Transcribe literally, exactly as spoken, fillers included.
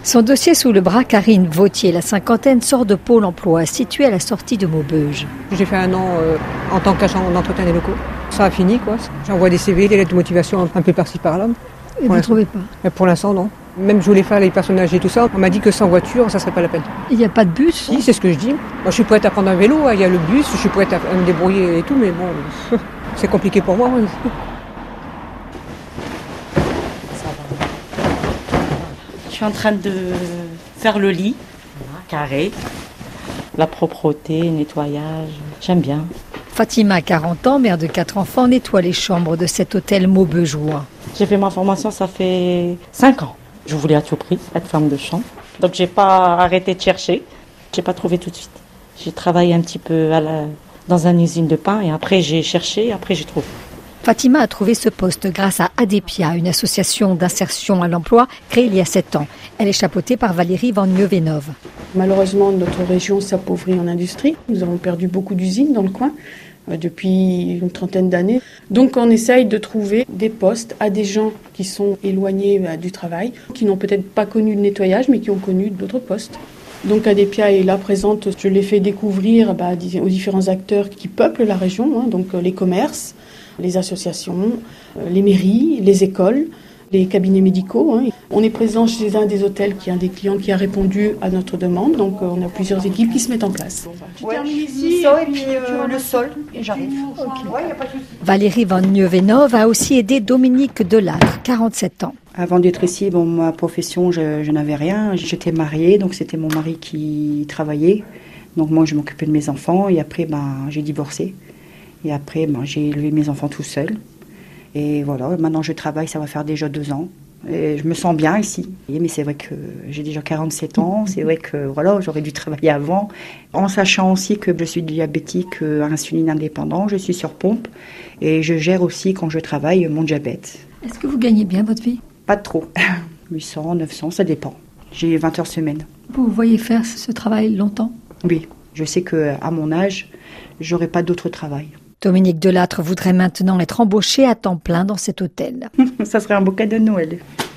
Son dossier sous le bras, Karine Vautier, la cinquantaine, sort de Pôle emploi, situé à la sortie de Maubeuge. J'ai fait un an euh, en tant qu'agent d'entretien des locaux. Ça a fini, quoi. J'envoie des C V, des lettres de motivation un peu par-ci par-là. Et vous ne trouvez pas? Mais pour l'instant, non. Même je voulais faire les personnes âgées et tout ça, on m'a dit que sans voiture, ça serait pas la peine. Il n'y a pas de bus? Si, c'est ce que je dis. Moi, je suis prête à prendre un vélo, il y a le bus, je suis prête à me débrouiller et tout, mais bon, c'est compliqué pour moi. Je suis en train de faire le lit, carré, la propreté, nettoyage, j'aime bien. Fatima, quarante ans, mère de quatre enfants, nettoie les chambres de cet hôtel maubeugeois. J'ai fait ma formation, ça fait cinq ans. Je voulais à tout prix être femme de chambre. Donc j'ai pas arrêté de chercher. J'ai pas trouvé tout de suite. J'ai travaillé un petit peu à la, dans une usine de pain et après j'ai cherché, après j'ai trouvé. Fatima a trouvé ce poste grâce à Adepia, une association d'insertion à l'emploi créée il y a sept ans. Elle est chapeautée par Valérie Van Nieuwenhove. Malheureusement, notre région s'appauvrit en industrie. Nous avons perdu beaucoup d'usines dans le coin euh, depuis une trentaine d'années. Donc on essaye de trouver des postes à des gens qui sont éloignés bah, du travail, qui n'ont peut-être pas connu le nettoyage, mais qui ont connu d'autres postes. Donc Adepia est là présente, je l'ai fait découvrir bah, aux différents acteurs qui peuplent la région, hein, donc les commerces, les associations, les mairies, les écoles, les cabinets médicaux. Hein. On est présent chez un des hôtels qui est un des clients qui a répondu à notre demande, donc on a plusieurs équipes qui se mettent en place. Tu ouais, termines ici et puis euh, le sol et j'arrive. Okay. Ouais, y a pas de souci. Valérie Van Nieuwenhove a aussi aidé Dominique Delattre, quarante-sept ans. Avant d'être ici, bon, ma profession, je, je n'avais rien. J'étais mariée, donc c'était mon mari qui travaillait. Donc moi, je m'occupais de mes enfants et après, ben, j'ai divorcé. Et après, ben, j'ai élevé mes enfants tout seul. Et voilà, maintenant je travaille, ça va faire déjà deux ans. Et je me sens bien ici. Mais c'est vrai que j'ai déjà quarante-sept ans. C'est vrai que voilà, j'aurais dû travailler avant. En sachant aussi que je suis diabétique à insuline indépendant, je suis sur pompe. Et je gère aussi, quand je travaille, mon diabète. Est-ce que vous gagnez bien votre vie? Pas trop. huit cents, neuf cents, ça dépend. J'ai vingt heures semaine. Vous voyez faire ce travail longtemps? Oui, je sais qu'à mon âge, j'aurai pas d'autre travail. Dominique Delattre voudrait maintenant être embauchée à temps plein dans cet hôtel. Ça serait un beau cadeau de Noël.